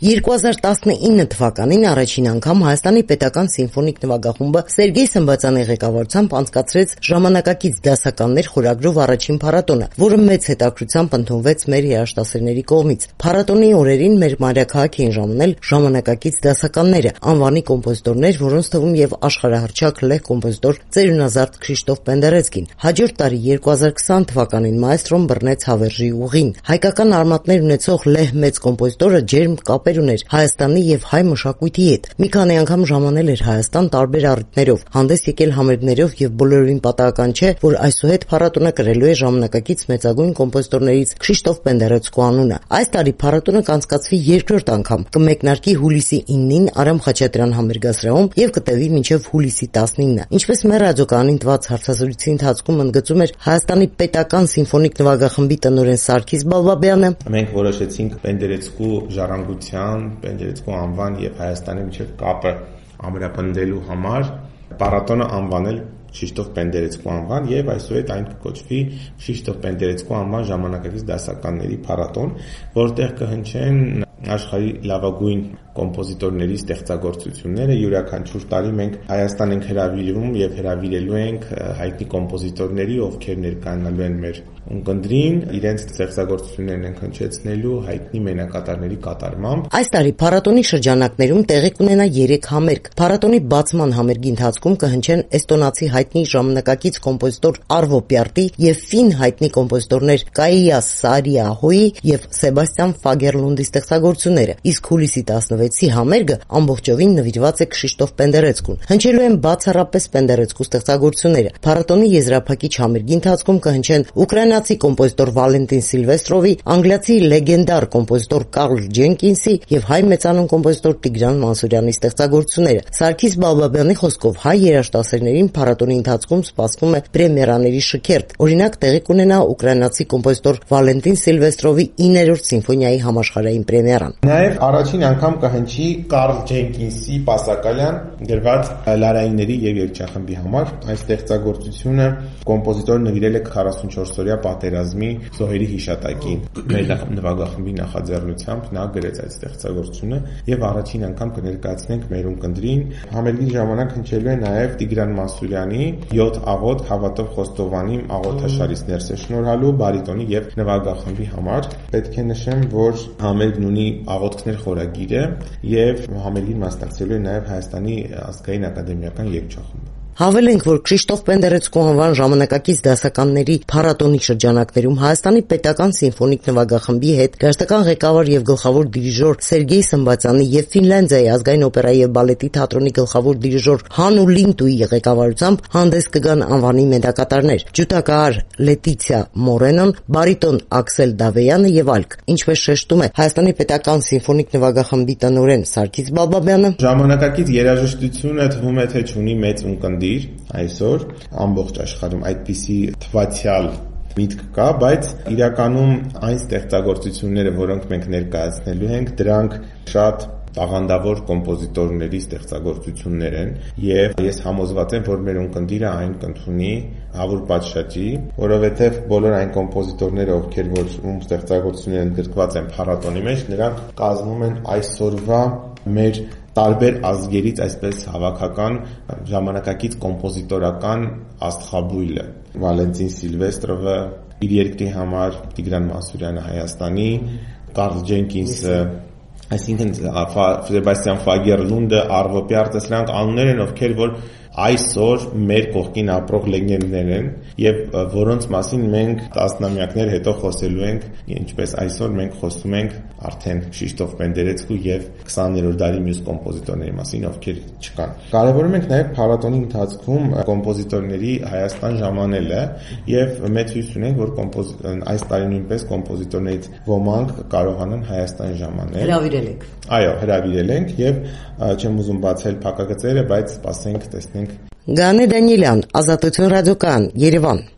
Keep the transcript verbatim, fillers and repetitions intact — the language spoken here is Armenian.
երկու հազար տասնինը թվականին առաջին անգամ Հայաստանի պետական սիմֆոնիկ նվագախումբը Սերգեյ Սմբացյանի ղեկավարությամբ անցկացրեց ժամանակակից դասականներ խորագրով առաջին փառատոնը, որը մեծ հետաքրքրությամբ ընդունվեց մեր երաժշտասերների կողմից։ Փառատոնի օրերին մեր մայրաքաղաք էին ժամանել ժամանակակից դասականները, անվանի կոմպոզիտորներ, որոնց թվում եւ աշխարհահռչակ լեհ կոմպոզիտոր ծերունազարդ Քրիշտոֆ Պենդերեցկին։ Հաջորդ տարի երկու հազար քսան թվականին մայստրոն բռնեց հավերժի ուղին։ Հայկական արմատներ ունեցող լեհ մեծ կոմպոզիտորը ջերմ կապեր ուներ Հայաստանի եւ հայ մշակույթի հետ։ Մի քանի անգամ ժամանել էր Հայաստան տարբեր առիթներով, հանդես եկել համերգներով եւ բոլորին պատահական չէ, որ այսուհետ փառատոնը կրելու է ժամանակակից մեծագույն կոմպոզիտորներից Քրիշտոֆ Պենդերեցկու անունը։ Այս տարի փառատոնը կանցկացվի երկրորդ անգամ, կմեկնարկի հուլիսի իննին Արամ Խաչատրյան համերգասրահում եւ կտևի մինչեւ հուլիսի տասնինը։ Ինչպես մեր ռադիոկայանին տված հարցազրույցի ընթացքում ընդգծում էր Հայաստանի պետական սիմֆոնիկ նվագախմբի տնօրեն Սարգիս Բալբաբյանը, մենք որոշեցինք Պենդերեցկու ժառանգության, Պենդերեցկու անվան եւ Հայաստանի միջև կապը ամրապնդելու համար փառատոնը անվանել Քրիշտոֆ Պենդերեցկու անվան եւ այսուհետ այն կոչվի Քրիշտոֆ Պենդերեցկու անվան ժամանակակից դասականների փառատոն, որտեղ կհնչեն աշխարհի լավագույն կոմպոզիտորների ստեղծագործությունները։ Յուրաքանչյուր տարի մենք Հայաստան ենք հրավիրում եւ հրավիրելու ենք հայտնի կոմպոզիտորների, ովքեր ներկայանալու են մեր ունկնդրին, իրենց ստեղծագործություններն են հնչեցնելու հայտնի մենակատարների կատարմամբ։ Այս տարի փառատոնի շրջանակներում տեղի կունենա երեք համերգ։ Փառատոնի բացման համերգի ընթացքում կհնչեն էստոնացի հայտնի ժամանակակից կոմպոզիտոր Արվո Պյարտի եւ ֆին հայտնի կոմպոզիտորներ Կայա Սարիահոյի եւ Սեբաստիան Ֆագերլունդի ստեղծագործությունները, իսկ հուլիսի տասնվեցի համերգը ամբողջովին նվիրված է Քրիշտոֆ Պենդերեցկուն։ Հնչելու են բացառապես Պենդերեցկու ստեղծագործությունները։ Փառատոնի եզրափակիչ համերգի ընթացքում կհնչեն ուկրաինացի կոմպոզիտոր Վալենտին Սիլվեստրովի, անգլիացի լեգենդար կոմպոզիտոր Կարլ Ջենկինսի եւ հայ մեծանուն կոմպոզիտոր Տիգրան Մանսուրյանի ստեղծագործությունները։ Սարգիս Բալբաբյանի խոսքով հայ երաժշտասերներին փառատոնի ընթացքում սպասվում է պրեմիերաների շքերթ։ Օրինակ տեղի կունենա ուկրաինացի կոմպոզիտոր Վալենտին Սիլվեստրովի իններորդ սիմֆոնիայի համաշխարհային պրեմիերան։ Նաև առաջին անգամ կհնչի Կարլ Ջենկինսի Պասակալյան գրված լարայինների եւ երգչախմբի համար։ Այս ստեղծագործությունը կոմպոզիտորը նվիրել է քառասունչորսօրյա պատերազմի զոհերի հիշատակին։ Մեր նվագախմբի նախաձեռնությամբ նա գրեց այդ ստեղծագործությունը եւ առաջին անգամ կներկայացնենք մեր ունկնդրին։ Համերգի ժամանակ հնչելու է նաև Տիգրան Մանսուրյանի յոթ աղոթ Հավատով Խոստովանի աղոթաշարից ներսը շնորհալու բարիտոնի եւ նվագախմբի համար։ Պետք է նշեմ, որ համերգն ունի աղոթքներ խորագիրը եւ համերգին մասնակցելու է նաև Հայաստանի ազգային ակադեմիական երգչախումբը։ Հավելենք, որ Քրիշտոֆ Պենդերեցկու անվան ժամանակակից դասականների փառատոնի շրջանակներում Հայաստանի պետական սիմֆոնիկ նվագախմբի հետ երաժշտական ղեկավար եւ գլխավոր դիրիժոր Սերգեյ Սմբացյանի եւ Ֆինլանդիայի ազգային օպերայի եւ բալետի թատրոնի գլխավոր դիրիժոր Հանու Լինտուի ղեկավարությամբ հանդես կգան անվանի մենակատարներ՝ ջութակահար Լետիցիա Մորենոն, բարիտոն Աքսել Դավեյանը եւ այլք։ Ինչպես շեշտում է Հայաստանի պետական սիմֆոնիկ նվագախմբի տնօրեն Սարգիս Բալբաբյանը, ժամանակակից երաժշտությունը թվում է թե ունի մեծ ունկնդիր այսօր ամբողջ աշխարհում այդպիսի թվացial միտք կա, բայց իրականում այն ստեղծագործությունները, որոնք մենք ներկայացնելու ենք, դրանք շատ տաղանդավոր կոմպոզիտորների ստեղծագործություններ են եւ ես համոզված եմ, որ մեր ունկնդիրը այն կընդունի հավուր պատշաճի, որովհետեւ բոլոր այն կոմպոզիտորները, ովքեր որ ում ստեղծագործությունները ընդգրկված են փառատոնի մեջ, նրանք կազմում են այսօրվա մեր տարբեր ազգերից այսպես հավաքական ժամանակակից կոմպոզիտորական աստղաբույլը։ Վալենտին Սիլվեստրովը իր երկրի համար, Տիգրան Մանսուրյանը Հայաստանի, Կարլ Ջենկինսը, այսինքն Սեբաստիան Ֆագերլունդը, Արվո Պյարտը, սրանք անուններ են, ովքեր որ այսօր մեր կողքին ապրող լեգենդներ են եւ որոնց մասին մենք տասնամյակներ հետո խոսելու ենք, ինչպես այսօր մենք խոսում ենք արդեն Քրիշտոֆ Պենդերեցկու եւ քսաներորդ դարի մյուս կոմպոզիտորների մասին, ովքեր չկան։ Կարևորում ենք նաեւ փառատոնի ընթացքում կոմպոզիտորների Հայաստան ժամանելը եւ մեծ հույս ունենք, որ այս տարի նույնպես կոմպոզիտորներից ոմանք կարողանան Հայաստան ժամանել։ Հրավիրել ենք։ Այո, հրավիրել ենք եւ չեմ ուզում բացել փակագծերը, բայց սպասենք տեսնենք։ Գանե Դանիելյան, Ազատություն ռադիոկայան, Երևան։